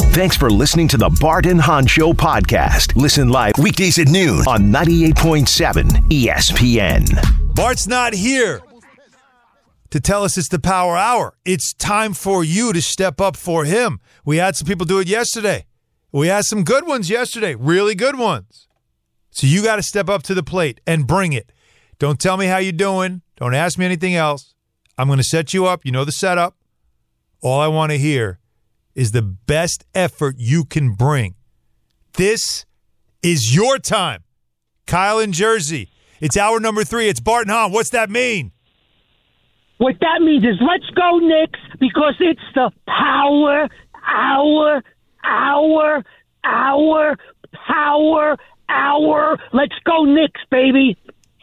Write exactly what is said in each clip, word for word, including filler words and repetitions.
Thanks for listening to the Bart and Hahn Show podcast. Listen live weekdays at noon on ninety-eight point seven E S P N. Bart's not here to tell us it's the Power Hour. It's time for you to step up for him. We had some people do it yesterday. We had some good ones yesterday, really good ones. So you got to step up to the plate and bring it. Don't tell me how you're doing. Don't ask me anything else. I'm going to set you up. You know the setup. All I want to hear is the best effort you can bring. This is your time. Kyle in Jersey. It's hour number three. It's Bart and Hahn. What's that mean? What that means is let's go, Knicks, because it's the Power Hour, hour, hour, power, hour. Let's go, Knicks, baby.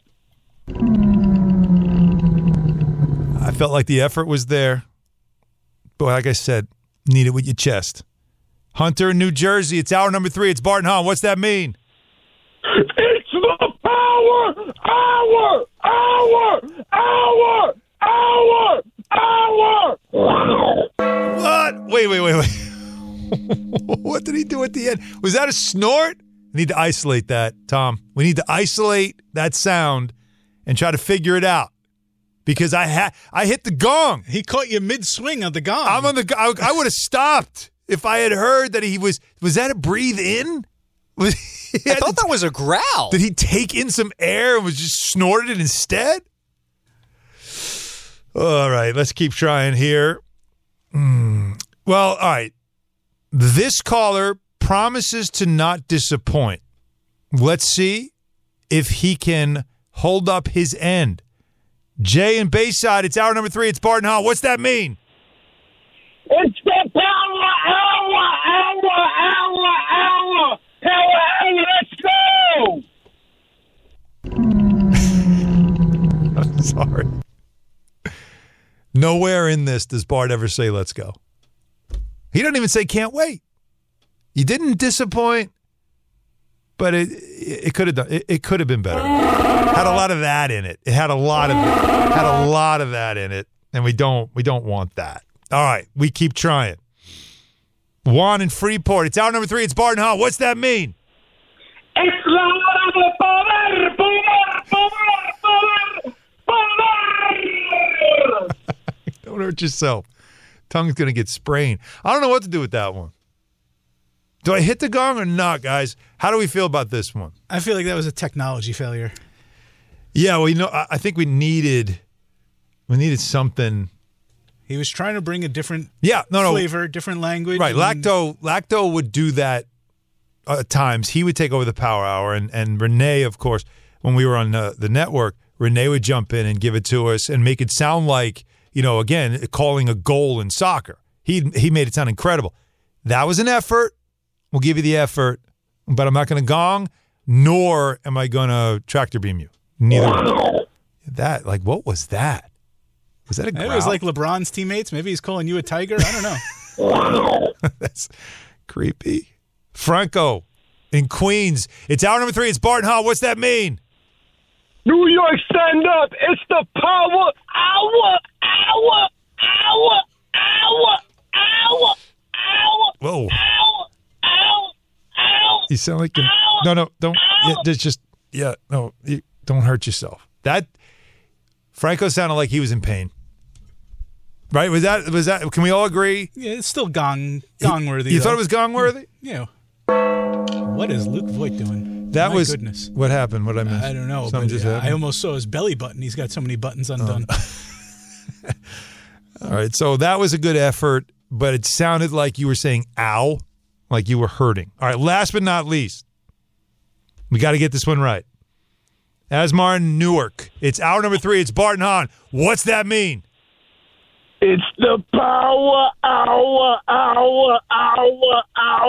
I felt like the effort was there. But like I said, need it with your chest. Hunter in New Jersey. It's hour number three. It's Bart and Hahn. What's that mean? It's the Power Hour, hour, hour, hour, hour. What? Wait, wait, wait, wait. What did he do at the end? Was that a snort? We need to isolate that, Tom. We need to isolate that sound and try to figure it out. Because I ha- I hit the gong. He caught you mid-swing on the gong. I'm on the. I, I would have stopped if I had heard that he was. Was that a breathe in? Was, I thought that was a growl. Did he take in some air and was just snorted it instead? All right, let's keep trying here. Mm. Well, all right. This caller promises to not disappoint. Let's see if he can hold up his end. Jay in Bayside, it's hour number three. It's Bart and Hahn. What's that mean? It's the Power Hour, hour, hour, hour, Power Hour. Let's go. I'm sorry. Nowhere in this does Bart ever say, let's go. He doesn't even say, can't wait. He didn't disappoint, but it it could have done. It, it could have been better. Had a lot of that in it. It had a lot of had a lot of that in it, and we don't we don't want that. All right, we keep trying. Juan in Freeport. It's hour number three. It's Bart and Hahn. What's that mean? It's la hora de poder, poder, poder, poder, poder. Don't hurt yourself. Tongue's gonna get sprained. I don't know what to do with that one. Do I hit the gong or not, guys? How do we feel about this one? I feel like that was a technology failure. Yeah, well, you know, I think we needed we needed something. He was trying to bring a different yeah, no, no. flavor, different language. Right, and Lacto Lacto would do that at times. He would take over the Power Hour, and, and Renee, of course, when we were on the, the network, Renee would jump in and give it to us and make it sound like, you know, again, calling a goal in soccer. He he made it sound incredible. That was an effort. We'll give you the effort, but I'm not going to gong, nor am I going to tractor beam you. Neither. That, like, what was that? Was that a growl? It was like LeBron's teammates. Maybe he's calling you a tiger. I don't know. That's creepy. Franco in Queens. It's hour number three. It's Bart and Hahn. What's that mean? New York, stand up. It's the Power Hour, hour, hour, hour, hour, hour. Whoa. Ow, ow, ow, You sound like you're, no, no, don't. Yeah, there's just yeah, no, you, don't hurt yourself. That Franco sounded like he was in pain. Right? Was that was that? Can we all agree? Yeah, it's still gong gong worthy. You though. thought it was gong worthy? Yeah. What is Luke Voigt doing? That My was goodness. What happened? What I missed? I don't know. Something But just I happened? almost saw his belly button. He's got so many buttons undone. Oh. All right, so that was a good effort, but it sounded like you were saying "ow," like you were hurting. All right, last but not least, we got to get this one right. Asmar in Newark. It's hour number three. It's Bart and Hahn. What's that mean? It's the Power Hour, hour, hour,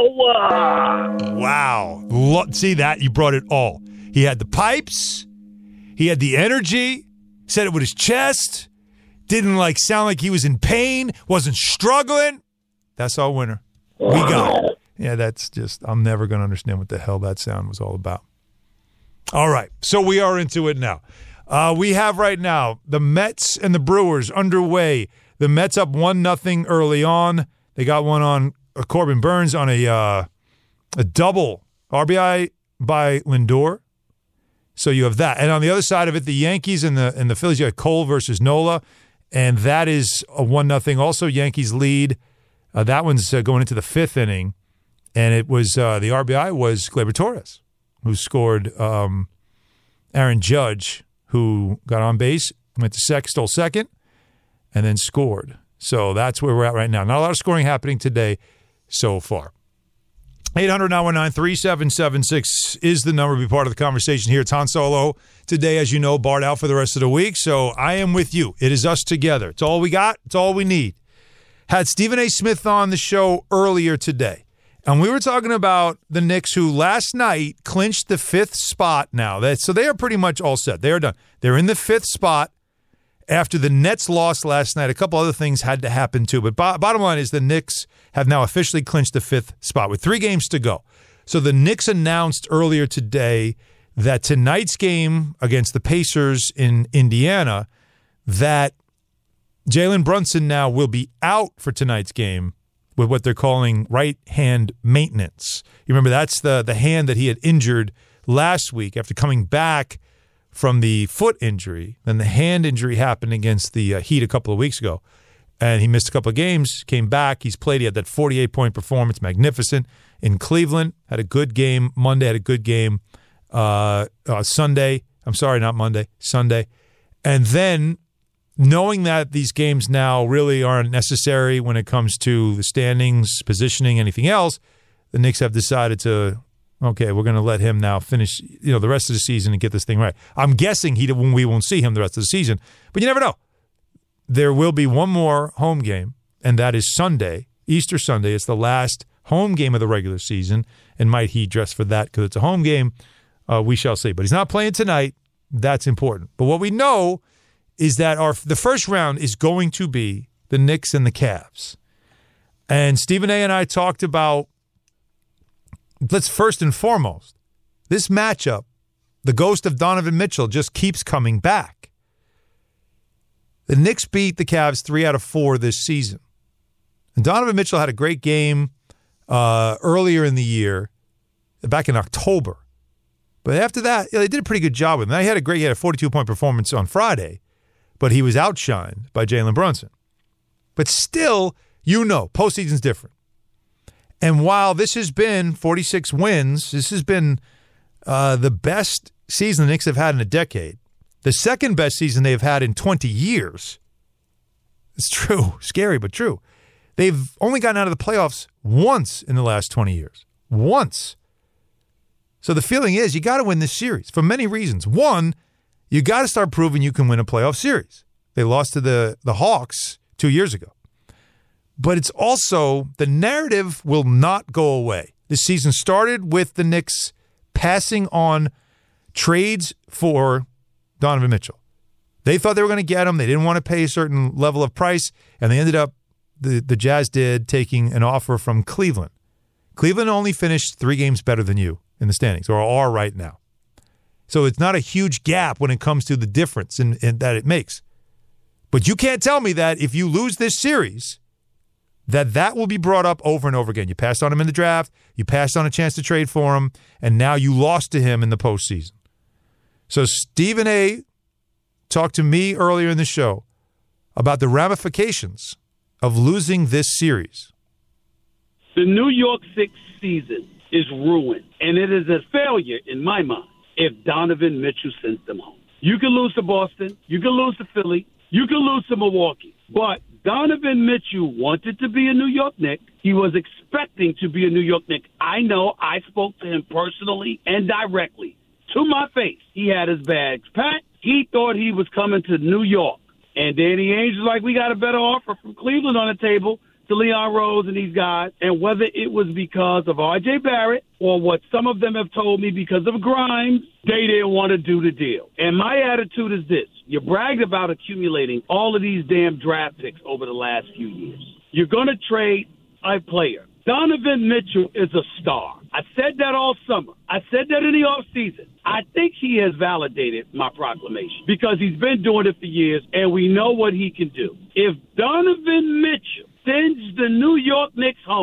hour. Wow. Lo- See that? You brought it all. He had the pipes. He had the energy. Said it with his chest. Didn't like sound like he was in pain. Wasn't struggling. That's our winner. We got it. Yeah, that's just, I'm never going to understand what the hell that sound was all about. All right. So we are into it now. Uh, we have right now the Mets and the Brewers underway. The Mets up one nothing early on. They got one on Corbin Burns on a uh, a double R B I by Lindor. So you have that. And on the other side of it, the Yankees and the and the Phillies, you have Cole versus Nola, and that is a one nothing. Also, Yankees lead. Uh, that one's uh, going into the fifth inning, and it was uh, the R B I was Gleyber Torres, who scored um, Aaron Judge, who got on base, went to second, stole second, and then scored. So that's where we're at right now. Not a lot of scoring happening today so far. eight hundred nine one nine three seven seven six is the number to be part of the conversation here. It's Han Solo today, as you know, Bart out for the rest of the week. So I am with you. It is us together. It's all we got. It's all we need. Had Stephen A. Smith on the show earlier today, and we were talking about the Knicks, who last night clinched the fifth spot now. That, so they are pretty much all set. They are done. They're in the fifth spot after the Nets lost last night. A couple other things had to happen too. But bo- bottom line is the Knicks have now officially clinched the fifth spot with three games to go. So the Knicks announced earlier today that tonight's game against the Pacers in Indiana, that Jalen Brunson now will be out for tonight's game with what they're calling right hand maintenance. You remember that's the, the hand that he had injured last week after coming back from the foot injury. Then the hand injury happened against the uh, Heat a couple of weeks ago, and he missed a couple of games, came back. He's played. He had that forty-eight point performance, magnificent, in Cleveland. Had a good game Monday, had a good game uh, uh, Sunday. I'm sorry, not Monday, Sunday. And then knowing that these games now really aren't necessary when it comes to the standings, positioning, anything else, the Knicks have decided to, okay, we're going to let him now finish, you know, the rest of the season and get this thing right. I'm guessing he we won't see him the rest of the season, but you never know. There will be one more home game, and that is Sunday, Easter Sunday. It's the last home game of the regular season, and might he dress for that because it's a home game? Uh, we shall see. But he's not playing tonight. That's important. But what we know is that our the first round is going to be the Knicks and the Cavs. And Stephen A. and I talked about, let's first and foremost, this matchup, the ghost of Donovan Mitchell just keeps coming back. The Knicks beat the Cavs three out of four this season. And Donovan Mitchell had a great game uh, earlier in the year, back in October. But after that, you know, they did a pretty good job with him. Now, he had a great, he had a forty-two point performance on Friday, but he was outshined by Jalen Brunson. But still, you know, postseason's different. And while this has been forty-six wins, this has been uh, the best season the Knicks have had in a decade. The second best season they've had in twenty years. It's true. Scary, but true. They've only gotten out of the playoffs once in the last twenty years. Once. So the feeling is you got to win this series for many reasons. One, you got to start proving you can win a playoff series. They lost to the, the Hawks two years ago. But it's also, the narrative will not go away. This season started with the Knicks passing on trades for Donovan Mitchell. They thought they were going to get him. They didn't want to pay a certain level of price, and they ended up, the, the Jazz did, taking an offer from Cleveland. Cleveland only finished three games better than you in the standings, or are right now. So it's not a huge gap when it comes to the difference in, in that it makes. But you can't tell me that if you lose this series, that that will be brought up over and over again. You passed on him in the draft, you passed on a chance to trade for him, and now you lost to him in the postseason. So Stephen A. talked to me earlier in the show about the ramifications of losing this series. The New York Six season is ruined, and it is a failure in my mind if Donovan Mitchell sends them home. You can lose to Boston, you can lose to Philly, you can lose to Milwaukee, but Donovan Mitchell wanted to be a New York Knick. He was expecting to be a New York Knick. I know. I spoke to him personally and directly. To my face, he had his bags packed. He thought he was coming to New York. And Danny Ainge was like, we got a better offer from Cleveland on the table to Leon Rose and these guys. And whether it was because of R J Barrett or what some of them have told me because of Grimes, they didn't want to do the deal. And my attitude is this. You bragged about accumulating all of these damn draft picks over the last few years. You're going to trade a player. Donovan Mitchell is a star. I said that all summer. I said that in the offseason. I think he has validated my proclamation because he's been doing it for years, and we know what he can do. If Donovan Mitchell sends the New York Knicks home,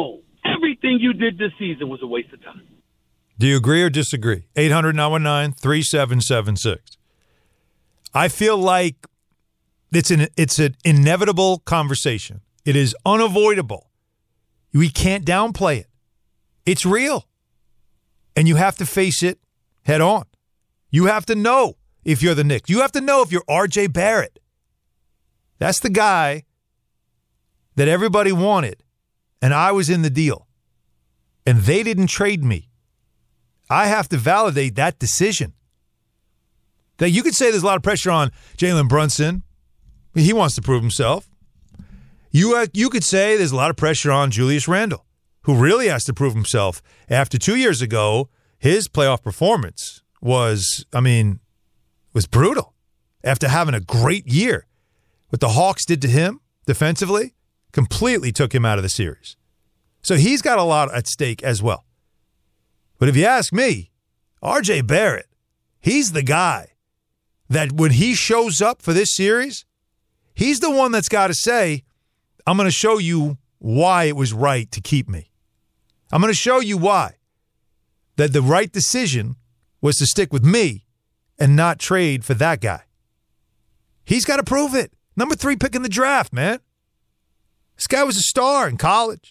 everything you did this season was a waste of time. Do you agree or disagree? eight hundred nine one nine three seven seven six. I feel like it's an it's an inevitable conversation. It is unavoidable. We can't downplay it. It's real. And you have to face it head on. You have to know if you're the Knicks. You have to know if you're R J Barrett. That's the guy that everybody wanted, and I was in the deal. And they didn't trade me. I have to validate that decision. That you could say there's a lot of pressure on Jalen Brunson. He wants to prove himself. You, uh, you could say there's a lot of pressure on Julius Randle, who really has to prove himself. After two years ago, his playoff performance was, I mean, was brutal. After having a great year. What the Hawks did to him defensively completely took him out of the series. So he's got a lot at stake as well. But if you ask me, R J Barrett, he's the guy that when he shows up for this series, he's the one that's got to say, I'm going to show you why it was right to keep me. I'm going to show you why. That the right decision was to stick with me and not trade for that guy. He's got to prove it. Number three pick in the draft, man. This guy was a star in college.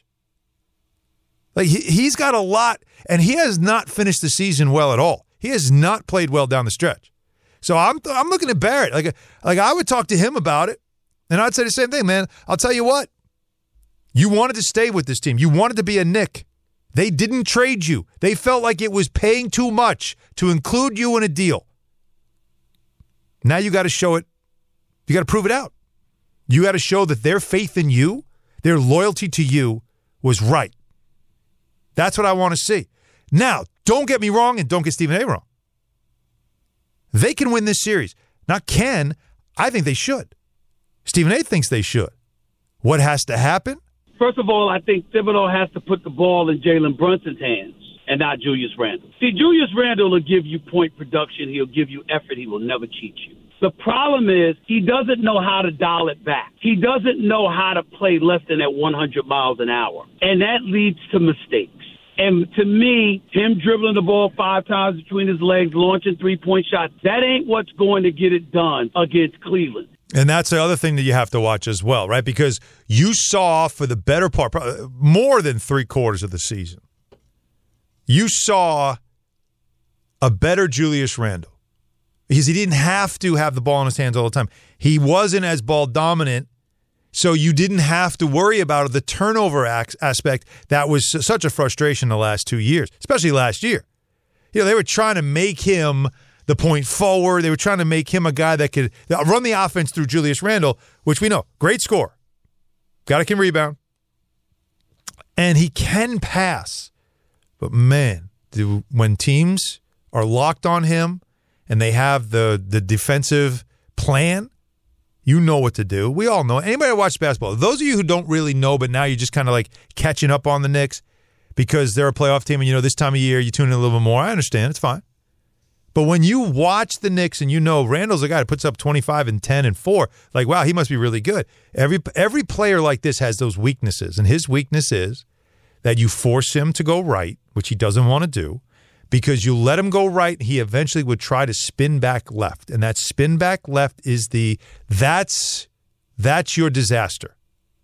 Like he, he's got a lot, and he has not finished the season well at all. He has not played well down the stretch. So I'm I'm looking at Barrett. Like, like I would talk to him about it, and I'd say the same thing, man. I'll tell you what. You wanted to stay with this team. You wanted to be a Knick. They didn't trade you. They felt like it was paying too much to include you in a deal. Now you got to show it. You got to prove it out. You got to show that their faith in you, their loyalty to you was right. That's what I want to see. Now, don't get me wrong and don't get Stephen A. wrong. They can win this series. Not can. I think they should. Stephen A. thinks they should. What has to happen? First of all, I think Thibodeau has to put the ball in Jalen Brunson's hands and not Julius Randle. See, Julius Randle will give you point production. He'll give you effort. He will never cheat you. The problem is he doesn't know how to dial it back. He doesn't know how to play less than at one hundred miles an hour. And that leads to mistakes. And to me, him dribbling the ball five times between his legs, launching three-point shots, that ain't what's going to get it done against Cleveland. And that's the other thing that you have to watch as well, right? Because you saw for the better part, more than three quarters of the season, you saw a better Julius Randle. Because he didn't have to have the ball in his hands all the time. He wasn't as ball dominant, so you didn't have to worry about the turnover aspect that was such a frustration the last two years, especially last year. You know, they were trying to make him the point forward. They were trying to make him a guy that could run the offense through Julius Randle, which we know, great scorer. Got to can rebound. And he can pass. But man, do, when teams are locked on him, and they have the the defensive plan, you know what to do. We all know. Anybody who watches basketball, those of you who don't really know, but now you're just kind of like catching up on the Knicks because they're a playoff team and you know this time of year you tune in a little bit more. I understand. It's fine. But when you watch the Knicks and you know Randall's a guy that puts up twenty-five and ten and four, like, wow, he must be really good. Every every player like this has those weaknesses, and his weakness is that you force him to go right, which he doesn't want to do. Because you let him go right, he eventually would try to spin back left. And that spin back left is the, that's, that's your disaster.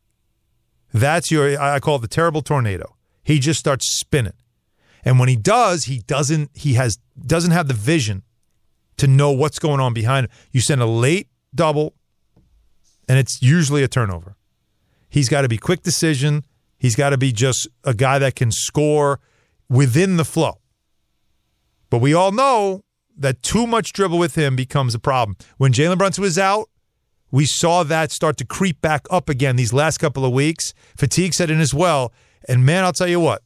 That's your, I call it the terrible tornado. He just starts spinning. And when he does, he doesn't, he has, doesn't have the vision to know what's going on behind him. You send a late double, and it's usually a turnover. He's got to be quick decision. He's got to be just a guy that can score within the flow. But we all know that too much dribble with him becomes a problem. When Jalen Brunson was out, we saw that start to creep back up again these last couple of weeks. Fatigue set in as well. And, man, I'll tell you what.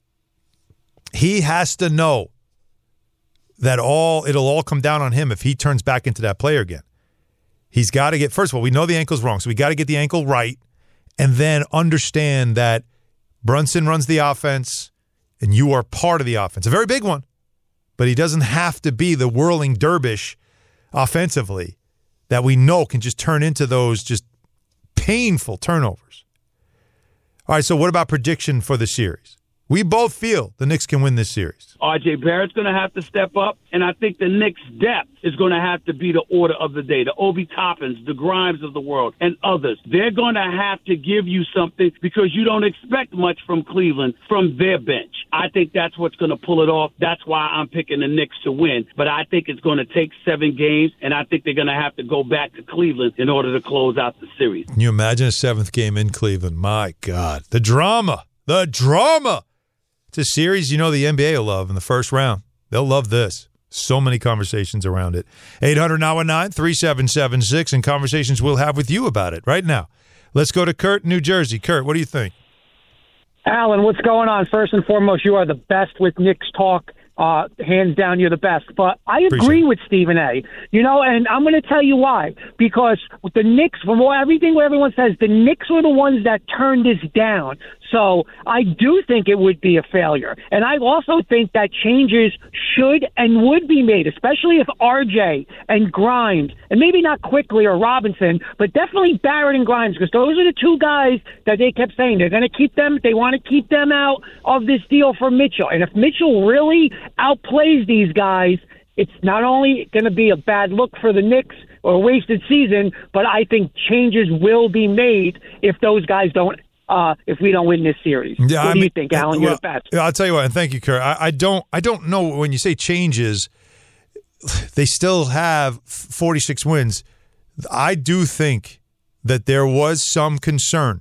He has to know that all it'll all come down on him if he turns back into that player again. He's got to get – first of all, we know the ankle's wrong, so we got to get the ankle right and then understand that Brunson runs the offense and you are part of the offense. A very big one. But he doesn't have to be the whirling dervish offensively that we know can just turn into those just painful turnovers. All right, so what about prediction for the series? We both feel the Knicks can win this series. R J Barrett's going to have to step up, and I think the Knicks' depth is going to have to be the order of the day. The Obi Toppins, the Grimes of the world, and others. They're going to have to give you something because you don't expect much from Cleveland from their bench. I think that's what's going to pull it off. That's why I'm picking the Knicks to win. But I think it's going to take seven games, and I think they're going to have to go back to Cleveland in order to close out the series. Can you imagine a seventh game in Cleveland? My God. The drama. The drama. It's a series you know the N B A will love in the first round. They'll love this. So many conversations around it. eight hundred nine one nine three seven seven six and conversations we'll have with you about it right now. Let's go to Kurt in New Jersey. Kurt, what do you think? Alan, what's going on? First and foremost, you are the best with Knicks talk. Uh, hands down, you're the best. But I agree Appreciate with Stephen A. You know, and I'm going to tell you why. Because with the Knicks, from everything what everyone says, the Knicks were the ones that turned this down. So I do think it would be a failure. And I also think that changes should and would be made, especially if R J and Grimes, and maybe not Quickly or Robinson, but definitely Barrett and Grimes, because those are the two guys that they kept saying they're going to keep them, they want to keep them out of this deal for Mitchell. And if Mitchell really outplays these guys, it's not only going to be a bad look for the Knicks or a wasted season, but I think changes will be made if those guys don't Uh, if we don't win this series. Yeah, what I do mean, you think, Alan? Well, You're the best. I'll tell you what, and thank you, Kurt. I, I don't I don't know when you say changes, they still have forty-six wins. I do think that there was some concern.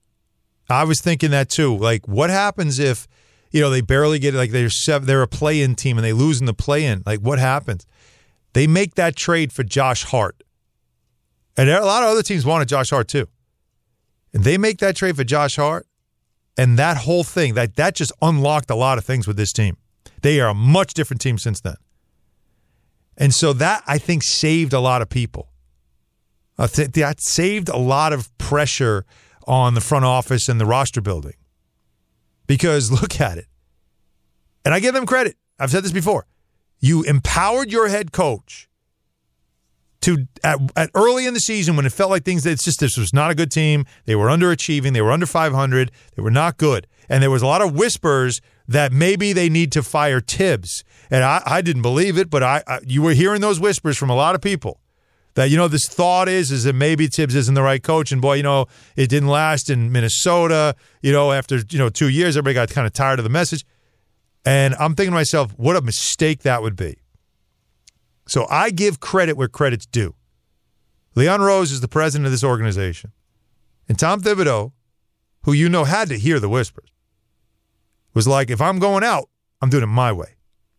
I was thinking that too. Like, what happens if, you know, they barely get it, like they're seven, they're a play-in team and they lose in the play-in? Like, what happens? They make that trade for Josh Hart. And there, a lot of other teams wanted Josh Hart too. And they make that trade for Josh Hart, and that whole thing, that, that just unlocked a lot of things with this team. They are a much different team since then. And so that, I think, saved a lot of people. I think that saved a lot of pressure on the front office and the roster building. Because look at it. And I give them credit. I've said this before. You empowered your head coach to at, at early in the season when it felt like things, it's just this was not a good team. They were underachieving. They were under five hundred. They were not good. And there was a lot of whispers that maybe they need to fire Tibbs. And I, I didn't believe it, but I, I you were hearing those whispers from a lot of people that, you know, this thought is, is that maybe Tibbs isn't the right coach. And boy, you know, it didn't last in Minnesota. You know, after, you know, two years, everybody got kind of tired of the message. And I'm thinking to myself, what a mistake that would be. So I give credit where credit's due. Leon Rose is the president of this organization. And Tom Thibodeau, who you know had to hear the whispers, was like, if I'm going out, I'm doing it my way.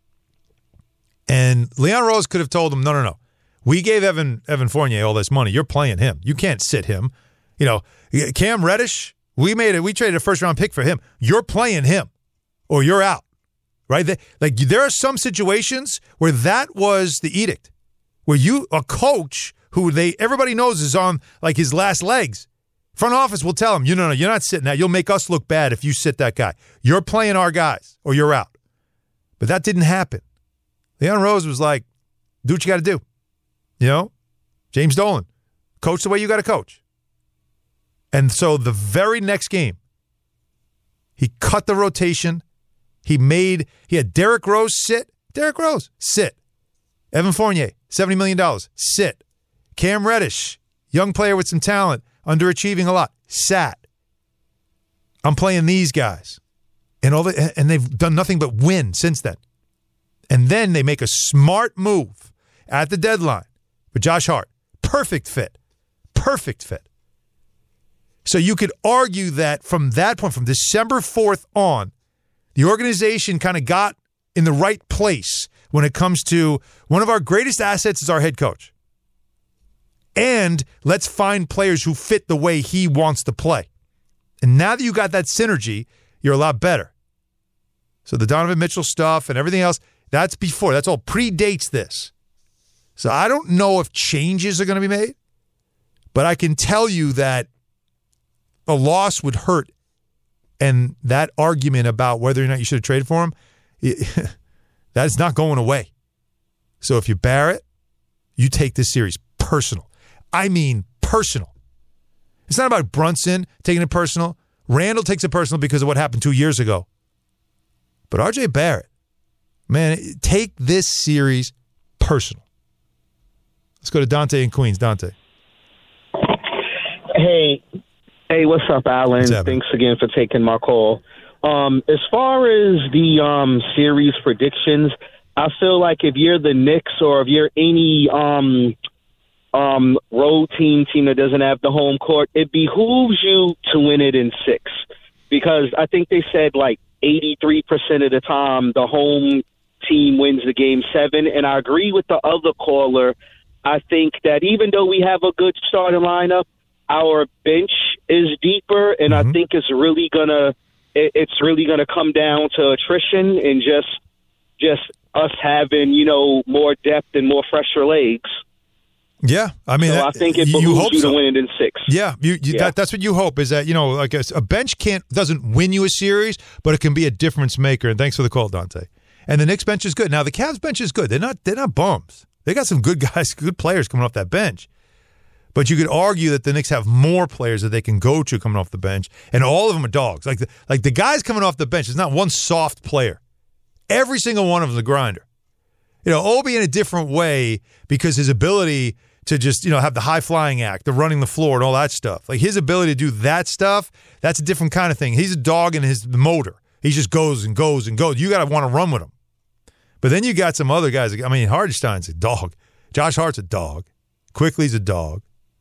And Leon Rose could have told him, no, no, no. We gave Evan Evan Fournier all this money. You're playing him. You can't sit him. You know, Cam Reddish, we made it. We traded a first-round pick for him. You're playing him or you're out. Right? Like, there are some situations where that was the edict, where you, a coach who they everybody knows is on like his last legs, front office will tell him, you know, no, you're not sitting that. You'll make us look bad if you sit that guy. You're playing our guys or you're out. But that didn't happen. Leon Rose was like, do what you got to do. You know, James Dolan, coach the way you got to coach. And so the very next game, he cut the rotation. He made, he had Derrick Rose sit. Derrick Rose, sit. Evan Fournier, seventy million dollars, sit. Cam Reddish, young player with some talent, underachieving a lot, sat. I'm playing these guys. And all the, and they've done nothing but win since then. And then they make a smart move at the deadline with Josh Hart. Perfect fit. Perfect fit. So you could argue that from that point, from December fourth on, the organization kind of got in the right place when it comes to one of our greatest assets is our head coach. And let's find players who fit the way he wants to play. And now that you got that synergy, you're a lot better. So the Donovan Mitchell stuff and everything else, that's before. That's all predates this. So I don't know if changes are going to be made, but I can tell you that a loss would hurt. And that argument about whether or not you should have traded for him, it, that is not going away. So if you're Barrett, you take this series personal. I mean personal. It's not about Brunson taking it personal Randall takes it personal because of what happened two years ago. But R J Barrett, man, take this series personal. Let's go to Dante in Queens. Dante. Hey, hey, what's up, Alan? What's happening? Thanks again for taking my call. Um, as far as the um, series predictions, I feel like if you're the Knicks or if you're any um, um, road team team that doesn't have the home court, it behooves you to win it in six. Because I think they said like eighty-three percent of the time the home team wins the game seven. And I agree with the other caller. I think that even though we have a good starting lineup, our bench is deeper, and mm-hmm. I think it's really gonna it, it's really gonna come down to attrition and just just us having, you know, more depth and more fresher legs. Yeah, I mean, so that, I think it you behooves hope you so. to win it in six. Yeah, you, you, yeah. That, that's what you hope is that, you know, like a, a bench can't doesn't win you a series, but it can be a difference maker. And thanks for the call, Dante. And the Knicks bench is good. Now the Cavs bench is good. They're not they're not bums. They got some good guys, good players coming off that bench. But you could argue that the Knicks have more players that they can go to coming off the bench, and all of them are dogs. Like the, like the guys coming off the bench, there's not one soft player. Every single one of them is a grinder. You know, Obi in a different way because his ability to just, you know, have the high-flying act, the running the floor and all that stuff. Like his ability to do that stuff, that's a different kind of thing. He's a dog in his motor. He just goes and goes and goes. You got to want to run with him. But then you got some other guys. I mean, Hardenstein's a dog. Josh Hart's a dog. Quickly's a dog.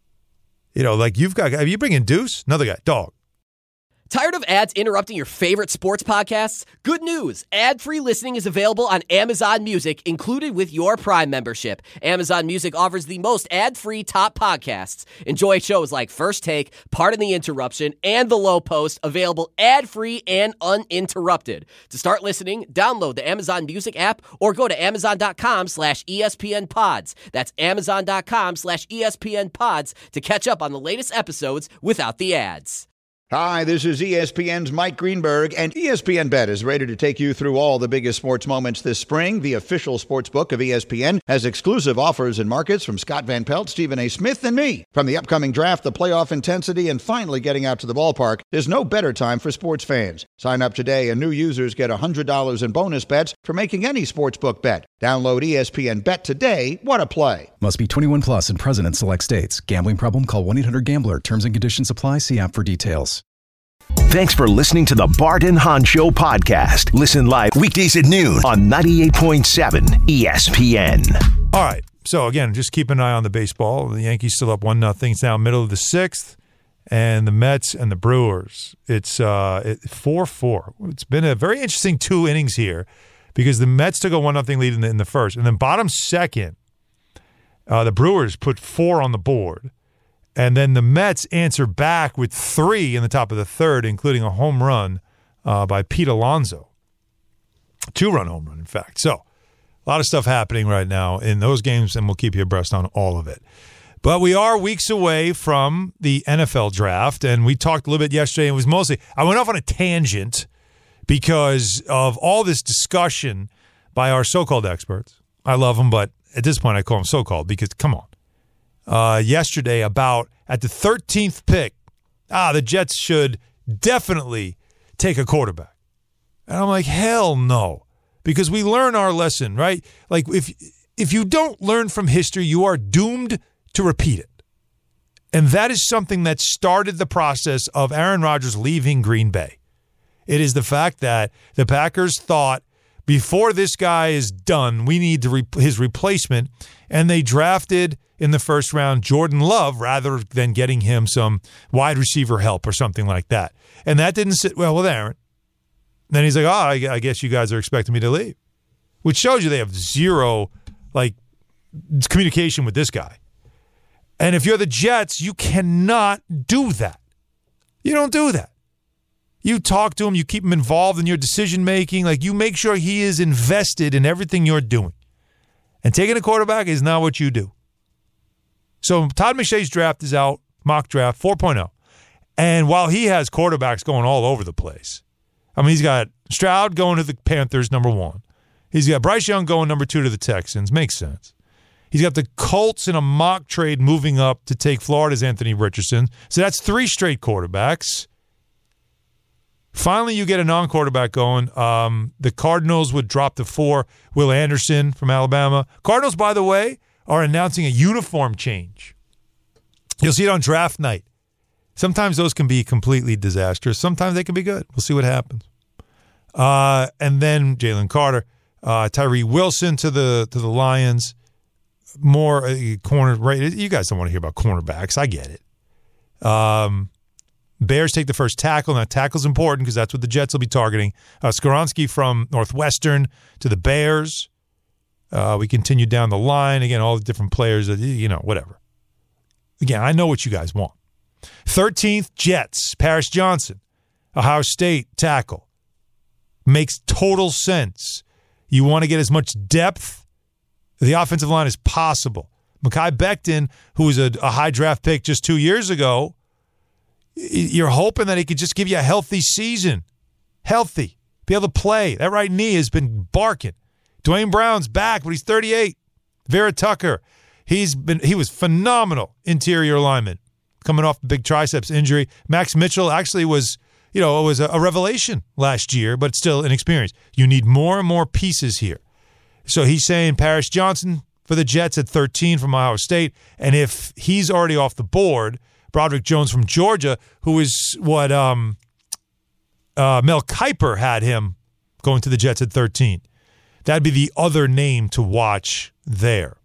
You know, like you've got, have you bring in Deuce? Another guy, dog. Tired of ads interrupting your favorite sports podcasts? Good news. Ad-free listening is available on Amazon Music, included with your Prime membership. Amazon Music offers the most ad-free top podcasts. Enjoy shows like First Take, Pardon the Interruption, and The Low Post, available ad-free and uninterrupted. To start listening, download the Amazon Music app or go to amazon.com slash ESPN pods. That's amazon.com slash ESPN pods to catch up on the latest episodes without the ads. Hi, this is E S P N's Mike Greenberg, and E S P N Bet is ready to take you through all the biggest sports moments this spring. The official sports book of E S P N has exclusive offers and markets from Scott Van Pelt, Stephen A. Smith, and me. From the upcoming draft, the playoff intensity, and finally getting out to the ballpark, there's no better time for sports fans. Sign up today, and new users get one hundred dollars in bonus bets for making any sportsbook bet. Download E S P N Bet today. What a play. Must be twenty-one plus and present in select states. Gambling problem? Call one eight hundred gambler. Terms and conditions apply. See app for details. Thanks for listening to the Bart and Hahn Show podcast. Listen live weekdays at noon on ninety-eight point seven E S P N. All right. So, again, just keep an eye on the baseball. The Yankees still up one nothing. It's now middle of the sixth. And the Mets and the Brewers, it's uh, four four. It's been a very interesting two innings here because the Mets took a one nothing lead in the, in the first. And then bottom second, uh, the Brewers put four on the board. And then the Mets answer back with three in the top of the third, including a home run uh, by Pete Alonso. Two-run home run, in fact. So a lot of stuff happening right now in those games, and we'll keep you abreast on all of it. But we are weeks away from the N F L draft, and we talked a little bit yesterday. It was mostly – I went off on a tangent because of all this discussion by our so-called experts. I love them, but at this point I call them so-called because, come on. Uh, yesterday about at the thirteenth pick, ah, the Jets should definitely take a quarterback. And I'm like, hell no, because we learn our lesson, right? Like if if you don't learn from history, you are doomed to repeat it. And that is something that started the process of Aaron Rodgers leaving Green Bay. It is the fact that the Packers thought, before this guy is done, we need to re- his replacement, and they drafted in the first round Jordan Love rather than getting him some wide receiver help or something like that. And that didn't sit well with Aaron. Then he's like, oh, I, I guess you guys are expecting me to leave, which shows you they have zero like communication with this guy. And if you're the Jets, you cannot do that. You don't do that. You talk to him, you keep him involved in your decision-making. Like, you make sure he is invested in everything you're doing. And taking a quarterback is not what you do. So Todd McShay's draft is out, mock draft four point oh. And while he has quarterbacks going all over the place, I mean, he's got Stroud going to the Panthers, number one. He's got Bryce Young going number two to the Texans. Makes sense. He's got the Colts in a mock trade moving up to take Florida's Anthony Richardson. So that's three straight quarterbacks. Finally, you get a non-quarterback going. Um, the Cardinals would drop to four. Will Anderson from Alabama. Cardinals, by the way, are announcing a uniform change. You'll see it on draft night. Sometimes those can be completely disastrous. Sometimes they can be good. We'll see what happens. Uh, and then Jalen Carter, uh, Tyree Wilson to the to the Lions. More uh, corner. Right? You guys don't want to hear about cornerbacks. I get it. Um. Bears take the first tackle. Now, tackle's important because that's what the Jets will be targeting. Uh, Skoronski from Northwestern to the Bears. Uh, we continue down the line. Again, all the different players, you know, whatever. Again, I know what you guys want. thirteenth, Jets. Paris Johnson, Ohio State tackle. Makes total sense. You want to get as much depth of the offensive line as possible. Mekhi Becton, who was a, a high draft pick just two years ago, you're hoping that he could just give you a healthy season. Healthy. Be able to play. That right knee has been barking. Dwayne Brown's back, but he's thirty-eight. Vera Tucker. He's been he was phenomenal interior lineman coming off the big triceps injury. Max Mitchell actually was, you know, it was a, a revelation last year, but still inexperienced. You need more and more pieces here. So he's saying Paris Johnson for the Jets at thirteen from Ohio State. And if he's already off the board, Broderick Jones from Georgia, who is what um, uh, Mel Kiper had him going to the Jets at thirteen. That'd be the other name to watch there.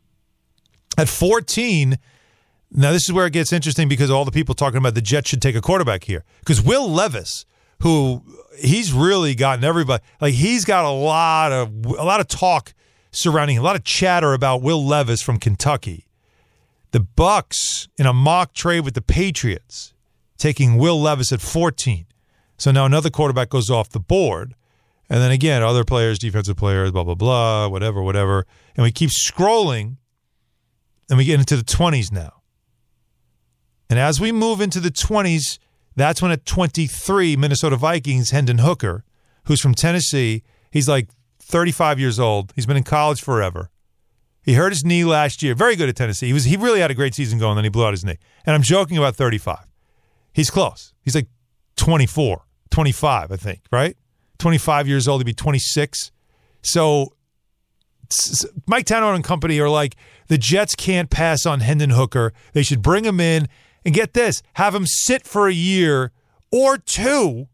At fourteen, now this is where it gets interesting because all the people talking about the Jets should take a quarterback here. Because Will Levis, who he's really gotten everybody, like he's got a lot of a lot of talk surrounding him, a lot of chatter about Will Levis from Kentucky. The Bucs in a mock trade with the Patriots taking Will Levis at fourteen. So now another quarterback goes off the board. And then again, other players, defensive players, blah, blah, blah, whatever, whatever. And we keep scrolling, and we get into the twenties now. And as we move into the twenties, that's when at twenty-three, Minnesota Vikings, Hendon Hooker, who's from Tennessee, he's like thirty-five years old. He's been in college forever. He hurt his knee last year. Very good at Tennessee. He was he really had a great season going, then he blew out his knee. And I'm joking about thirty-five. He's close. He's like twenty-four, twenty-five, I think, right? twenty-five years old. He'd be twenty-six. So Mike Tannenbaum and company are like, the Jets can't pass on Hendon Hooker. They should bring him in and get this, have him sit for a year or two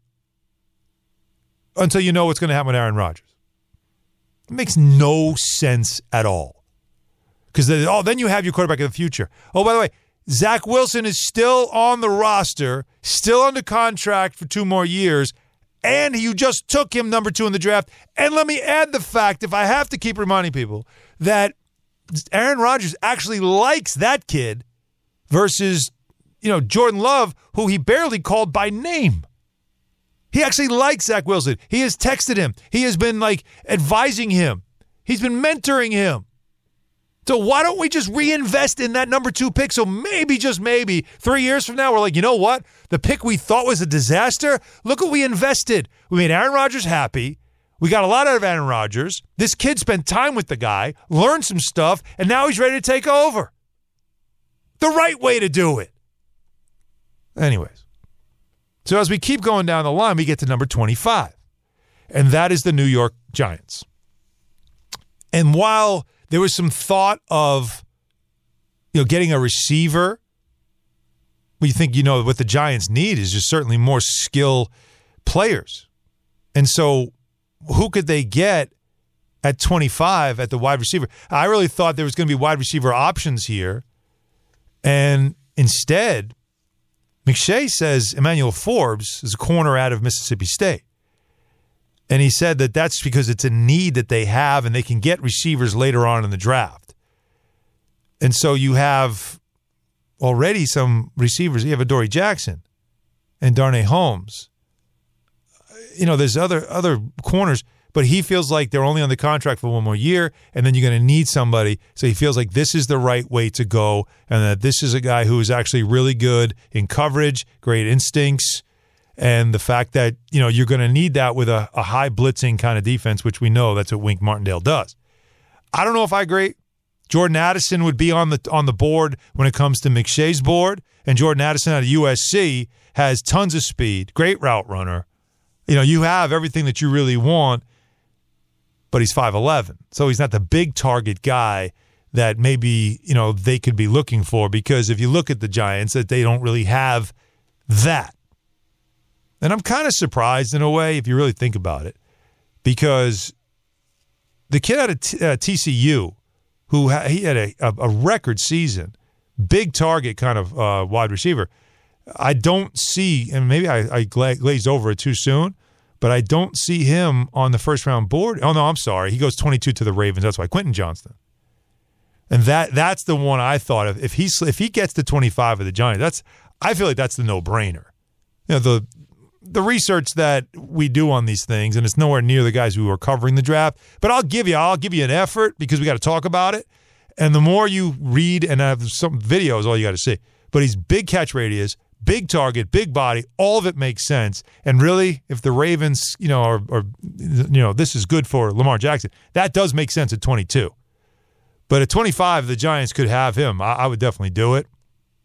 until you know what's going to happen with Aaron Rodgers. It makes no sense at all. Because oh, then you have your quarterback of the future. Oh, by the way, Zach Wilson is still on the roster, still under contract for two more years, and you just took him number two in the draft. And let me add the fact, if I have to keep reminding people, that Aaron Rodgers actually likes that kid versus, you know, Jordan Love, who he barely called by name. He actually likes Zach Wilson. He has texted him. He has been, like, advising him. He's been mentoring him. So why don't we just reinvest in that number two pick? So maybe, just maybe, three years from now, we're like, you know what? The pick we thought was a disaster, look what we invested. We made Aaron Rodgers happy. We got a lot out of Aaron Rodgers. This kid spent time with the guy, learned some stuff, and now he's ready to take over. The right way to do it. Anyways. So as we keep going down the line, we get to number twenty-five. And that is the New York Giants. And while there was some thought of, you know, getting a receiver, we think, you know, what the Giants need is just certainly more skill players. And so who could they get at twenty-five at the wide receiver? I really thought there was going to be wide receiver options here. And instead, McShay says Emmanuel Forbes is a corner out of Mississippi State. And he said that that's because it's a need that they have and they can get receivers later on in the draft. And so you have already some receivers. You have Adoree Jackson and Darnay Holmes. You know, there's other other corners, but he feels like they're only on the contract for one more year, and then you're going to need somebody. So he feels like this is the right way to go, and that this is a guy who is actually really good in coverage, great instincts, and the fact that, you know, you're going to need that with a, a high blitzing kind of defense, which we know that's what Wink Martindale does. I don't know if I agree. Jordan Addison would be on the on the board when it comes to McShay's board, and Jordan Addison out of U S C has tons of speed, great route runner, You know, you have everything that you really want, but he's five eleven. So he's not the big target guy that maybe, you know, they could be looking for, because if you look at the Giants, that they don't really have that. And I'm kind of surprised in a way, if you really think about it, because the kid out of T- uh, T C U, who ha- he had a, a, a record season, big target kind of uh, wide receiver, I don't see, and maybe I, I gla- glazed over it too soon, but I don't see him on the first round board. Oh, no, I'm sorry. He goes twenty-two to the Ravens. That's why. Quentin Johnston. And that that's the one I thought of. If he's if he gets to twenty-five of the Giants, that's I feel like that's the no-brainer. You know, the the research that we do on these things, and it's nowhere near the guys who are covering the draft, but I'll give you I'll give you an effort because we got to talk about it. And the more you read and have some videos, all you got to see. But he's big catch radius, big target, big body. All of it makes sense. And really, if the Ravens, you know, are, are you know, this is good for Lamar Jackson, that does make sense at twenty-two. But at twenty-five, the Giants could have him. I, I would definitely do it.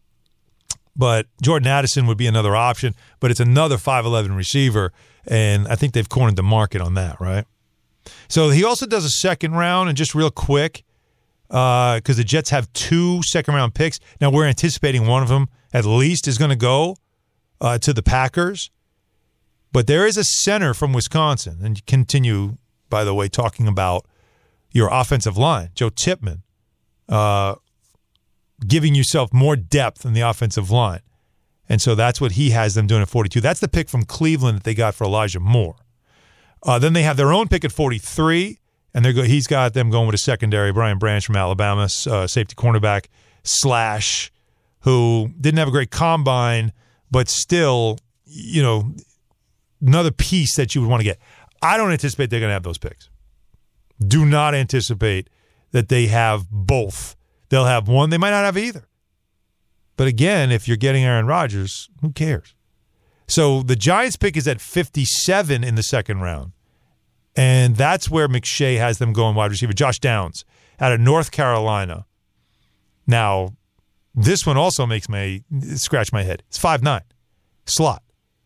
But Jordan Addison would be another option. But it's another five eleven receiver, and I think they've cornered the market on that, right? So he also does a second round, and just real quick, because uh, the Jets have two second-round picks. Now, we're anticipating one of them at least is going to go uh, to the Packers. But there is a center from Wisconsin, and you continue, by the way, talking about your offensive line, Joe Tippmann, uh, giving yourself more depth in the offensive line. And so that's what he has them doing at forty-two. That's the pick from Cleveland that they got for Elijah Moore. Uh, then they have their own pick at forty-three, and they're go- he's got them going with a secondary, Brian Branch from Alabama, uh, safety cornerback, slash, who didn't have a great combine, but still, you know, another piece that you would want to get. I don't anticipate they're going to have those picks. Do not anticipate that they have both. They'll have one. They might not have either. But again, if you're getting Aaron Rodgers, who cares? So the Giants pick is at fifty-seven in the second round. And that's where McShay has them going wide receiver. Josh Downs out of North Carolina. Now, this one also makes me scratch my head. It's five nine. Slot.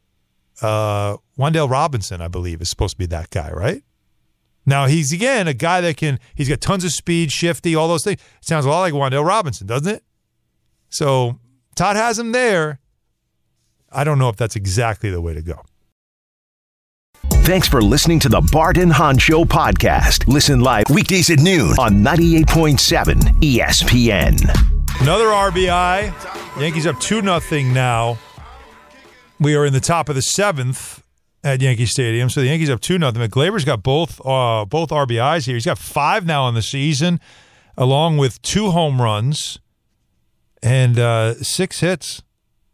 Uh, Wan'Dale Robinson, I believe, is supposed to be that guy, right? Now, he's, again, a guy that can – he's got tons of speed, shifty, all those things. Sounds a lot like Wan'Dale Robinson, doesn't it? So, Todd has him there. I don't know if that's exactly the way to go. Thanks for listening to the Bart and Hahn Show podcast. Listen live weekdays at noon on ninety-eight point seven E S P N. Another R B I. Yankees up two nothing now. We are in the top of the seventh at Yankee Stadium. So the Yankees up two nothing. Gleyber's got both uh, both R B Is here. He's got five now on the season, along with two home runs and uh, six hits.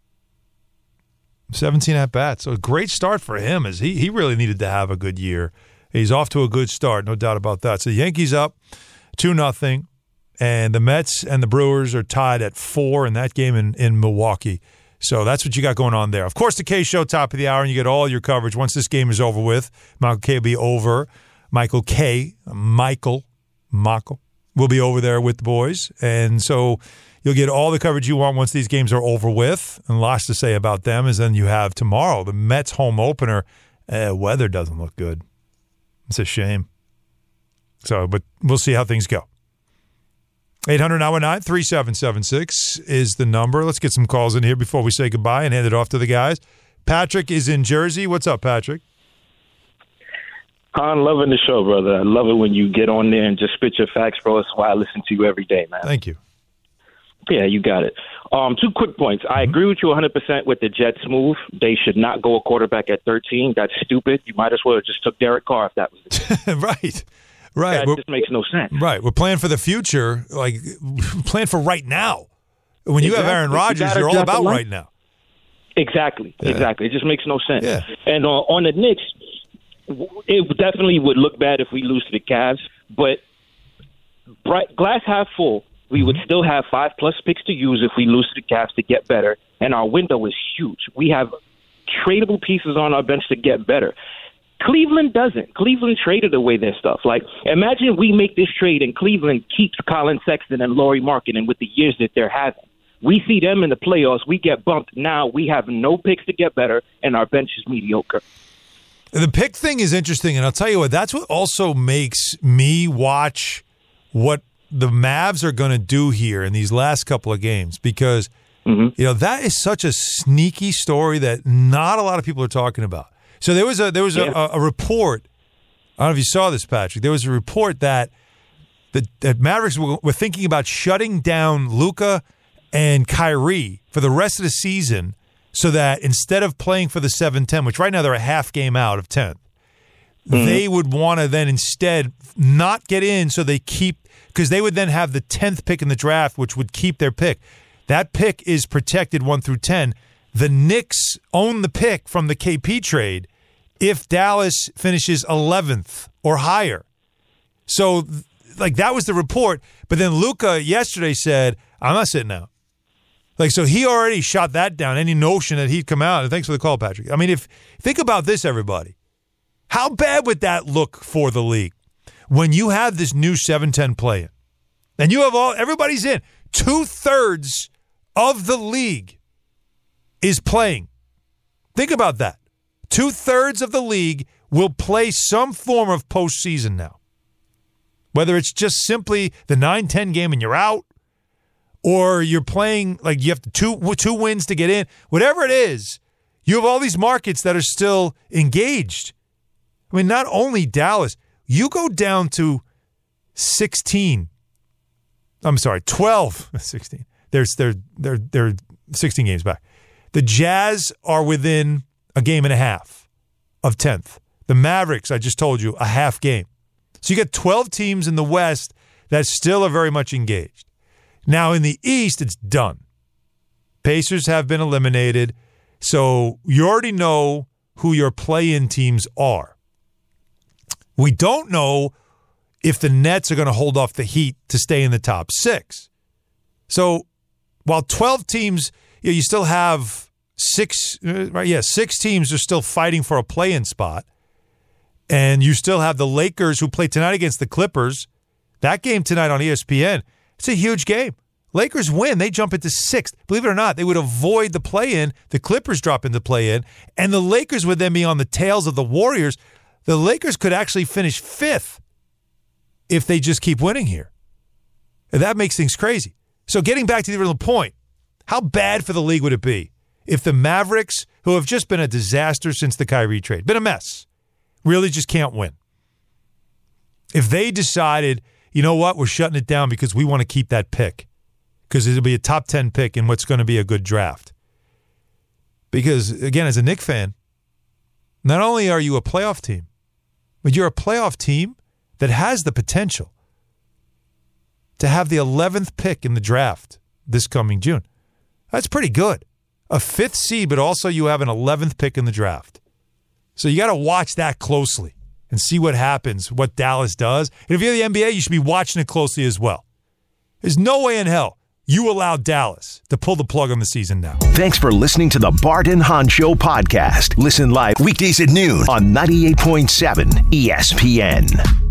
seventeen at-bats. So a great start for him, as he, he really needed to have a good year. He's off to a good start, no doubt about that. So the Yankees up two nothing, and the Mets and the Brewers are tied at four in that game in, in Milwaukee. So that's what you got going on there. Of course, the K Show, top of the hour, and you get all your coverage. Once this game is over with, Michael K will be over. Michael K, Michael, Michael, will be over there with the boys. And so you'll get all the coverage you want once these games are over with. And lots to say about them is then you have tomorrow, the Mets home opener. Uh, weather doesn't look good. It's a shame. So, but we'll see how things go. eight hundred nine one nine three seven seven six is the number. Let's get some calls in here before we say goodbye and hand it off to the guys. Patrick is in Jersey. What's up, Patrick? I'm loving the show, brother. I love it when you get on there and just spit your facts, bro. That's why I listen to you every day, man. Thank you. Yeah, you got it. Um, two quick points. I agree with you one hundred percent with the Jets move. They should not go a quarterback at thirteen. That's stupid. You might as well have just took Derek Carr if that was the case. Right. Right. That We're, just makes no sense. Right. We're playing for the future, like playing for right now. When you exactly. have Aaron Rodgers, you you're all about right now. Exactly. Yeah. Exactly. It just makes no sense. Yeah. And uh, on the Knicks, it definitely would look bad if we lose to the Cavs, but bright, glass half full, we would still have five-plus picks to use if we lose to the Cavs to get better, and our window is huge. We have tradable pieces on our bench to get better. Cleveland doesn't. Cleveland traded away their stuff. Like, imagine we make this trade and Cleveland keeps Colin Sexton and Lauri Markkanen with the years that they're having. We see them in the playoffs. We get bumped. Now we have no picks to get better, and our bench is mediocre. The pick thing is interesting, and I'll tell you what, that's what also makes me watch what the Mavs are going to do here in these last couple of games, because mm-hmm. you know that is such a sneaky story that not a lot of people are talking about. So there was a there was yeah. a, a report. I don't know if you saw this, Patrick. There was a report that the that Mavericks were, were thinking about shutting down Luka and Kyrie for the rest of the season, so that instead of playing for the seven ten, which right now they're a half game out of tenth, mm-hmm. they would want to then instead not get in, so they keep, because they would then have the tenth pick in the draft, which would keep their pick. That pick is protected one through ten. The Knicks own the pick from the K P trade if Dallas finishes eleventh or higher. So, like, that was the report. But then Luka yesterday said, I'm not sitting out. Like, so he already shot that down, any notion that he'd come out. And thanks for the call, Patrick. I mean, if think about this, everybody. How bad would that look for the league when you have this new seven ten play-in? And you have all, everybody's in. Two-thirds of the league is playing. Think about that. Two-thirds of the league will play some form of postseason now. Whether it's just simply the nine ten game and you're out, or you're playing, like you have to two, two wins to get in. Whatever it is, you have all these markets that are still engaged. I mean, not only Dallas. You go down to sixteen. I'm sorry, twelve. sixteen. There's they're they're they're sixteen games back. The Jazz are within a game and a half of tenth. The Mavericks, I just told you, a half game. So you get twelve teams in the West that still are very much engaged. Now in the East, it's done. Pacers have been eliminated, so you already know who your play-in teams are. We don't know if the Nets are going to hold off the Heat to stay in the top six. So while twelve teams, you know, you still have six, right? Yeah, six teams are still fighting for a play-in spot, and you still have the Lakers who play tonight against the Clippers. That game tonight on E S P N, it's a huge game. Lakers win, they jump into sixth. Believe it or not, they would avoid the play-in. The Clippers drop into play-in, and the Lakers would then be on the tails of the Warriors. The Lakers could actually finish fifth if they just keep winning here. And that makes things crazy. So getting back to the original point, how bad for the league would it be if the Mavericks, who have just been a disaster since the Kyrie trade, been a mess, really just can't win? If they decided, you know what, we're shutting it down because we want to keep that pick, because it'll be a top ten pick in what's going to be a good draft. Because, again, as a Knicks fan, not only are you a playoff team, but you're a playoff team that has the potential to have the eleventh pick in the draft this coming June. That's pretty good. A fifth seed, but also you have an eleventh pick in the draft. So you got to watch that closely and see what happens, what Dallas does. And if you're the N B A, you should be watching it closely as well. There's no way in hell you allow Dallas to pull the plug on the season now. Thanks for listening to the Bart and Hahn Show podcast. Listen live weekdays at noon on ninety-eight point seven E S P N.